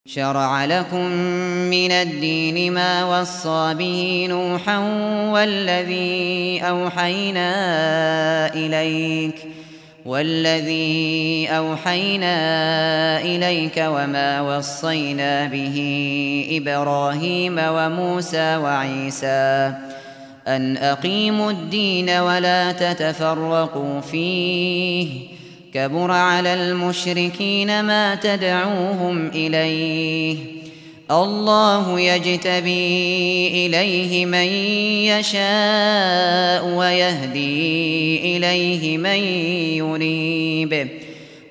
شرع لكم من الدين ما وصى به نوحا والذي أوحينا إليك وما وصينا به إبراهيم وموسى وعيسى أن أقيموا الدين ولا تتفرقوا فيه كبر على المشركين ما تدعوهم إليه الله يجتبي إليه من يشاء ويهدي إليه من ينيب